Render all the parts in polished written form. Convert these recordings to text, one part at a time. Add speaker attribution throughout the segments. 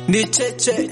Speaker 1: Ni cheche.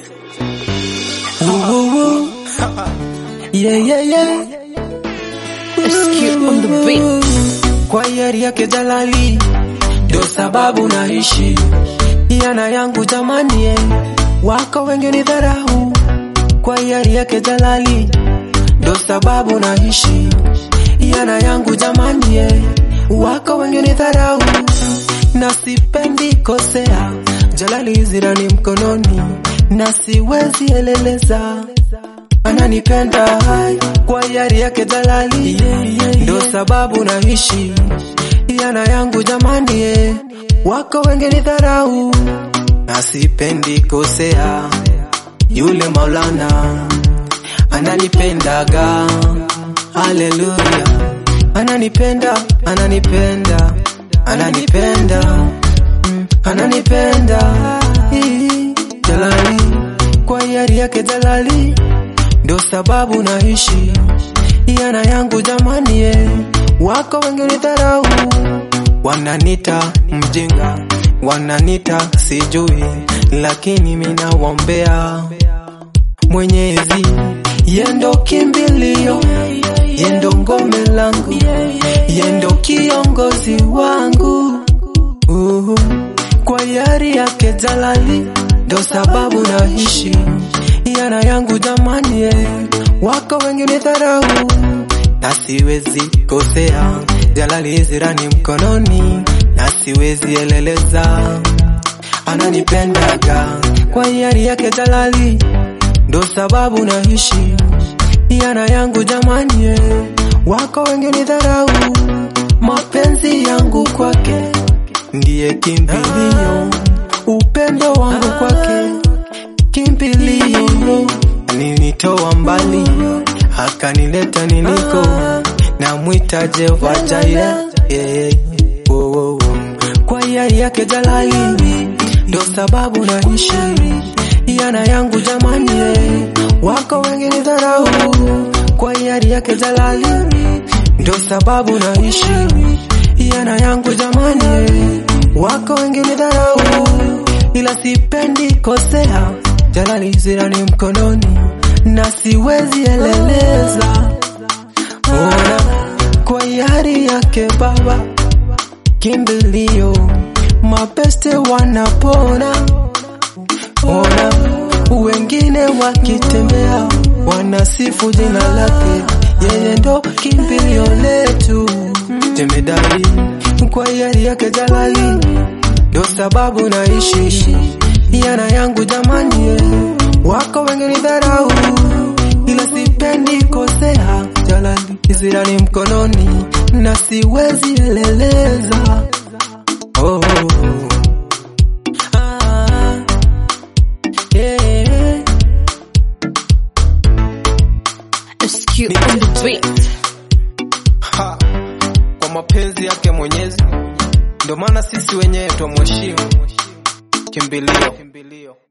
Speaker 2: Yeah.
Speaker 3: SQ on the beat.
Speaker 2: Kwa yari yake Jalali ndo sababu naishi. Yana yangu jamani wako wengi ni dharau. Kwa yari yake Jalali ndo sababu naishi. Yana yangu jamani wako wengi ni dharau. Na sipendi kosea, Jalali zirani mkononi, na siwezi eleleza. Ananipenda kwa yari yake Jalali ndo sababu naishi. Yana yangu jamani wako wengi ni dharau. Na sipendi kosea, yule Maulana ananipendaga. Haleluya. Ananipenda Jalali, kwa yari yake Jalali ndo sababu naishi. Yana yangu jamani wako wengi ni dharau. Wananita mjinga, wananita sijui, lakini mimi nawaombea Mwenyezi yendo kimbilio, yendo ngome langu, yendo kiongozi wangu. Kwa yari yake Jalali ndo sababu naishi. Yana yangu jamani wako wengi ni dharau. Na siwezi kosea, Jalali zirani mkononi, na siwezi eleleza. Ananipendaga kwa yari yake Jalali ndo sababu naishi. Yana yangu jamani wako wengi ni dharau. Mapenzi yangu kwake ndiye kimbilio, upendo wangu kwake kimbilio. Alinitoa mbali akanileta niliko, na mwita Jehova Jireh. Kwa yari yake Jalali ndo sababu naishi. Yana yangu jamani wako wengi ni dharau. Kwa yari yake Jalali ndo sababu naishi. Yana yangu jamani wako wengi ni dharau. Ila sipendi kosea, Jalali zirani mkononi, na siwezi eleleza. Ona kwa yari yake Baba kimbilio, mapeste wanapona. Ona wengine wakitembea wanasifu jina lake, yeye ndo kimbilio letu. Jemedari kwa yari yake Jalali ndo sababu naishi. Yana yangu jamani wako wengi ni dharau. Ila sipendi kosea, Jalali zirani mkononi, na siwezi eleleza.
Speaker 3: SQ on the beat.
Speaker 1: Kwa mapenzi yake Mwenyezi ndo maana sisi wenyewe twamheshimu. Kimbilio.